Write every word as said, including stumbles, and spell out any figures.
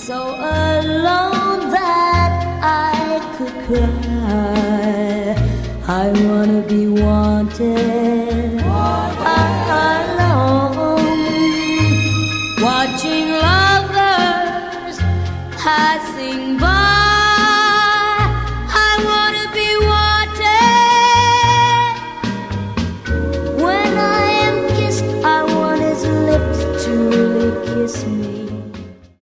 so alone that I could cry. I wanna be wanted, alone.